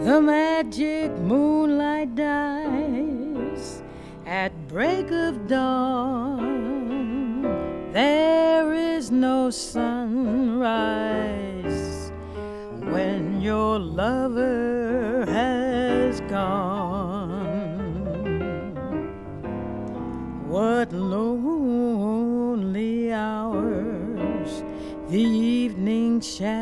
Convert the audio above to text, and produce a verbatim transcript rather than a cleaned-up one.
The magic moonlight dies at break of dawn. There is no sunrise when your lover has gone. What lonely hours the evening shadow